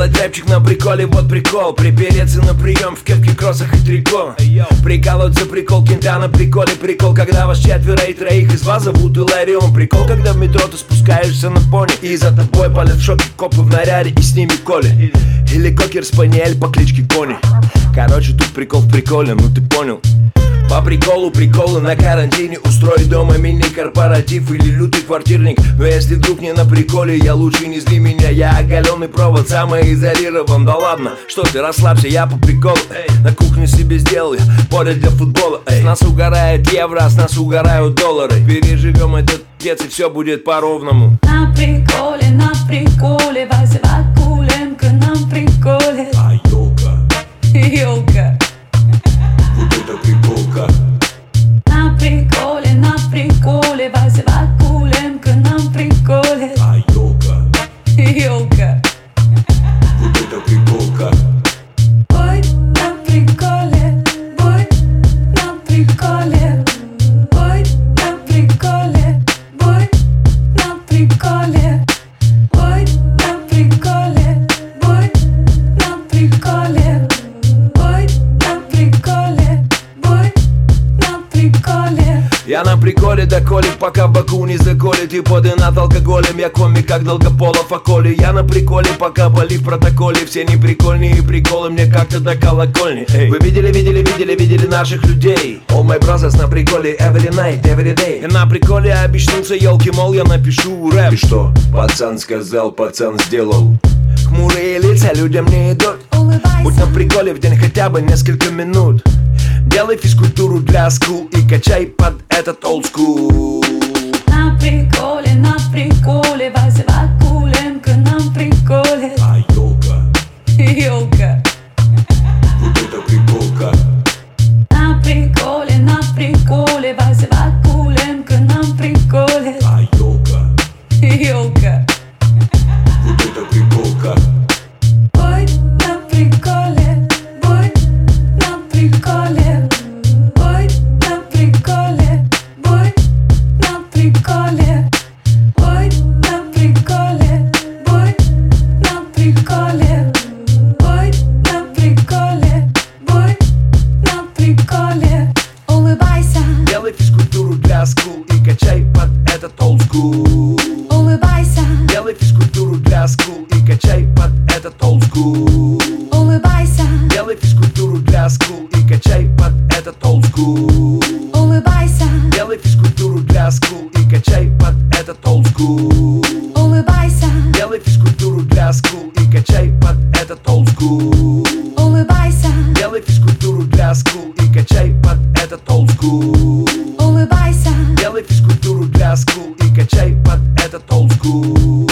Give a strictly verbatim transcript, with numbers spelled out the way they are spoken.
делать рэпчик на приколе, вот прикол. Припереться на прием в кепке, кроссах и трико. Прикалывать за прикол, кента на приколе. Прикол, когда вас четверо и троих из вас зовут Иларион. Прикол, когда в метро ты спускаешься на пони и за тобой палят в шоке копы в наряде и с ними Коли. Или кокер-спаниель по кличке Кони. Короче, тут прикол в приколе, ну ты понял. По приколу приколы на карантине. Устроить дома мини-корпоратив или лютый квартирник. Но если вдруг не на приколе, я лучше не зли меня. Я оголенный провод, самоизолирован. Да ладно, что ты, расслабься, я по приколу. Эй, на кухне себе сделал я поле для футбола. Эй, с нас угорает евро, а с нас угорают доллары. Переживем этот пец и все будет по-ровному. На приколе, на приколе, Вася Вакуленко на приколе. А елка, Елка. вот это приколка. На приколе, на приколе, Вася Вакуленко на приколе. А елка, Елка. вот это приколка. Ой, на приколе, ой, на приколе, ой, на приколе, ой, на приколе, ой, на приколе, ой, на приколе, ой, на приколе, ой, на приколе. Я на приколе до коли, пока в боку не заколет. И поды над алкоголем, я комик как Долгополов о Коле. Я на приколе, пока боли в протоколе. Все неприкольные приколы мне как-то до колокольни. Эй. Вы видели, видели, видели, видели наших людей? All my brothers на приколе every night, every day. Я на приколе обещался, елки, мол, я напишу рэп. И что, пацан сказал, пацан сделал. Хмурые лица людям не идут. Будь на приколе в день хотя бы несколько минут. Делай физкультуру для скул и качай под этот old school. На приколе, на приколе, Вася Вакуленко на приколе. А елка, Елка. вот это приколка. На приколе, на приколе, Вася Вакуленко на приколе. А елка, Елка. вот это приколка. Ой, на приколе, ой, на приколе, ой, на приколе, ой, на приколе, ой, на приколе, ой, на приколе, ой, на приколе, ой, на приколе. Улыбайся, Делай физкультуру для скул и качай под этот old school. улыбайся, Делай физкультуру для скул и качай под этот old school. улыбайся, Делай физкультуру для скул и качай под этот old school. улыбайся, Делай физкультуру для скул и качай под этот old school. улыбайся, Делай физкультуру для скул и качай под этот old school. улыбайся, Делай физкультуру для скул и качай под этот old school. улыбайся. Делай физкультуру для скул и качай под этот old school.